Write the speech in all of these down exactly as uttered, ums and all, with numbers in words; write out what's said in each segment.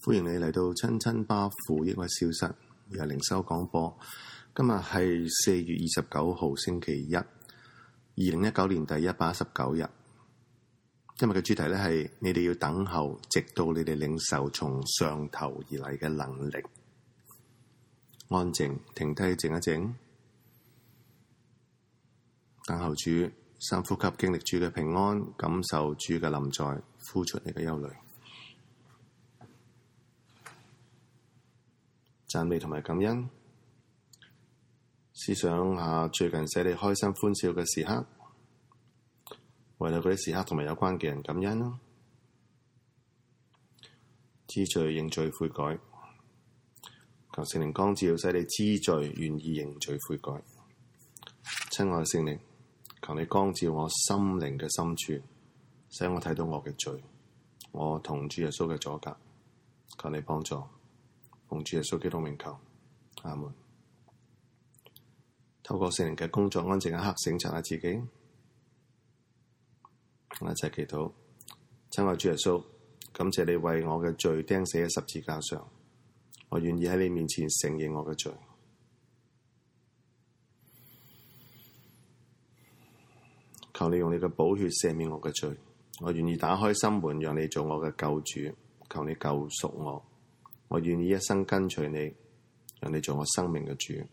歡迎你嚟到親親巴父抑鬱消失，又係靈修廣播。今日係四月二十九號星期一，二零一九年第一百一十九日。今日嘅主題咧係你哋要等候，直到你哋領受從上頭而嚟嘅能力。安靜，停低，靜一靜，等候主，深呼吸，經歷主嘅平安，感受主嘅臨在，呼出你嘅憂慮。讚美同埋感恩，思想下最近使你開心歡笑嘅時刻，為咗嗰啲時刻同埋有關嘅人感恩啦。知罪認罪悔改，求聖靈光照，使你知罪願意認罪悔改。親愛嘅聖靈，求你光照我心靈嘅深處，使我睇到我嘅罪，我同主耶穌嘅阻隔，求你幫助。奉主耶穌基督名求，阿門。透過聖靈嘅工作，安靜一刻，省察下自己。我一齊祈禱，親愛主耶穌，感謝你為我嘅罪釘死喺十字架上，我願意喺你面前承認我嘅罪。求你用你嘅寶血赦免我嘅罪，我願意打開心門，讓你做我嘅救主。求你救贖我。我願意一生跟隨你，讓你做我生命嘅主。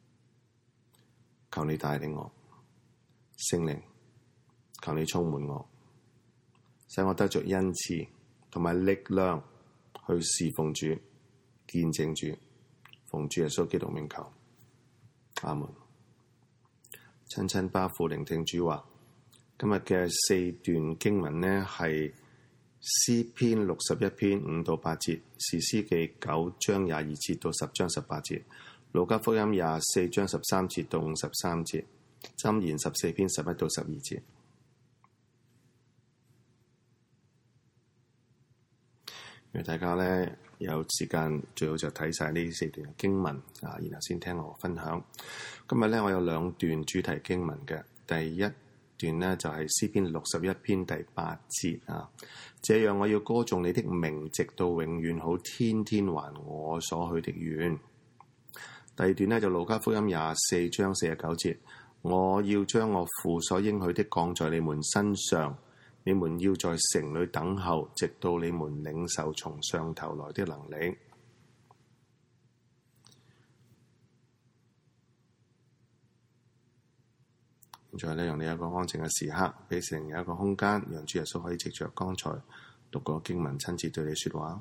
求你帶領我，聖靈，求你充滿我，使我得着恩賜同埋力量去侍奉主、見證主。奉主耶穌基督名求，阿門。親親巴父聆聽主話，今日嘅四段經文呢係詩篇六十一篇五到八節，士師記九章廿二節到十章十八節，路加福音廿四章十三節到五十三節，箴言十四篇十一到十二節。如果大家咧有時間，最好就睇晒呢四段經文啊，然後先聽我分享。今日咧我有兩段主題經文嘅，第一段呢就係詩篇六十一篇第八節啊，這樣我要歌頌你的名，直到永遠，好天天還我所許的願。第二段呢就路加福音廿四章四十九節，我要將我父所應許的降在你們身上，你們要在城裏等候，直到你們領受從上頭來的能力。現在咧，讓你有一個安靜嘅時刻，俾聖靈有一個空間，讓主耶穌可以藉着剛才讀過經文，親自對你說話。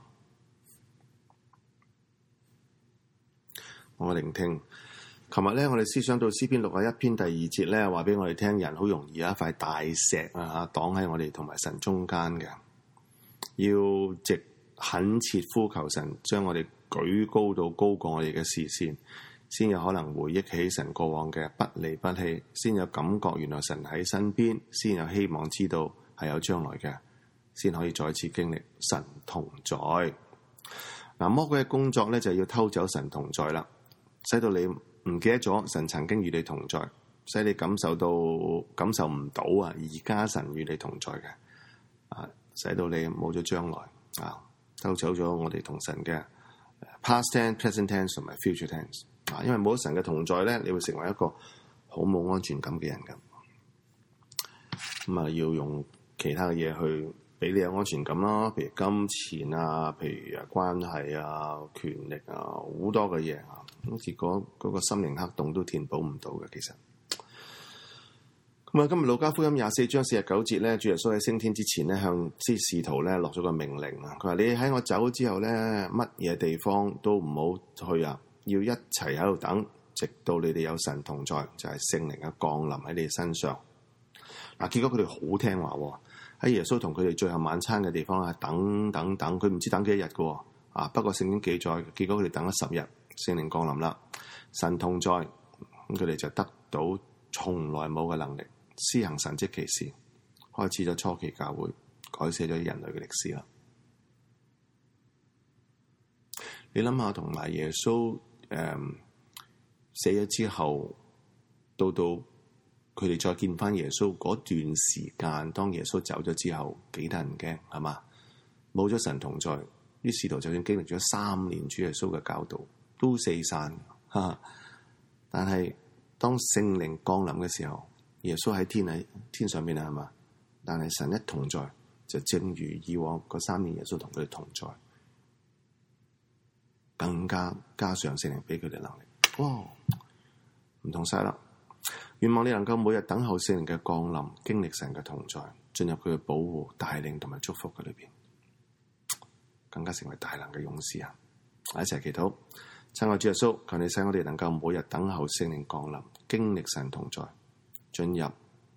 我聆聽。琴日咧，我哋思想到詩篇六十一篇第二節咧，話俾我哋聽，人好容易有一塊大石啊，擋喺我哋同埋神中間嘅，要直懇切呼求神，將我哋舉高到高過我哋嘅視線，先有可能回憶起神過往嘅不離不棄，先有感覺原來神喺身邊，先有希望知道係有將來嘅，先可以再次經歷神同在。嗱，魔鬼嘅工作咧就係要偷走神同在啦，使到你唔記得咗神曾經與你同在，使你感受到感受唔到啊，而家神與你同在嘅啊，使到你冇咗將來啊，偷走咗我哋同神嘅 past tense、present tense 同埋 future tense。啊，因為冇神嘅同在咧，你會成為一個好冇安全感嘅人㗎。咁啊，要用其他嘅嘢去俾你有安全感啦，譬如金錢啊，譬如啊關係啊、權力啊，好多嘅嘢啊。咁結果嗰個心靈黑洞都填補唔到嘅，其實。咁啊，今日路加福音廿四章四十九節咧，主耶穌喺升天之前咧，向啲使徒咧落咗個命令啊。佢話：你喺我走之後咧，乜嘢地方都唔好去啊！要一齊喺度等，直到你哋有神同在，就係聖靈嘅降臨喺你哋身上。嗱，結果佢哋好聽話喎，喺耶穌同佢哋最後晚餐嘅地方啊，等等等，佢唔知等幾多日嘅啊。不過聖經記載，結果佢哋等咗十日，聖靈降臨啦，神同在，咁佢哋就得到從來冇嘅能力，施行神蹟奇事，開始咗初期教會，改寫咗人類嘅歷史啦。你諗下，同埋耶穌。誒、um, 死咗之後，到到佢哋再見翻耶穌嗰段時間，當耶穌走咗之後，幾得人驚係嘛？冇咗神同在， 啲使徒就算經歷咗三年主耶穌嘅教導，都四散。哈！但係當聖靈降臨嘅時候，耶穌喺天喺天上邊啊，係嘛？但係神一同在，就正如以往嗰三年耶穌同佢哋同在，更加加上聖靈俾佢哋能力。哇！唔同晒啦！願望你能夠每日等候聖靈嘅降臨，經歷神嘅同在，進入佢嘅保護、帶領同埋祝福嘅裏邊，更加成為大能嘅勇士啊！一齊祈禱，親愛主耶穌，求你使我哋能夠每日等候聖靈降臨，經歷神同在，進入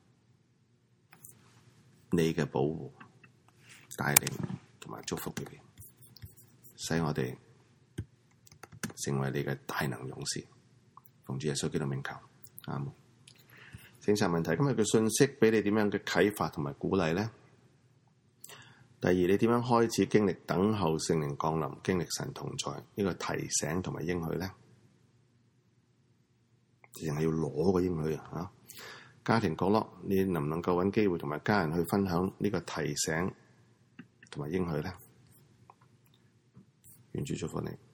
你嘅保護、帶領同埋祝福裏邊，使我哋成為你嘅大能勇士。奉主耶穌基督名求，阿門。聖察問題，今日嘅信息俾你點樣嘅啟發同埋鼓勵呢？第二，你點樣開始經歷等候聖靈降臨，經歷神同在呢個提醒同埋應許呢？淨係要攞個應許啊！家庭角落，你能唔能夠揾機會同埋家人去分享呢個提醒同埋應許呢？願主祝福你。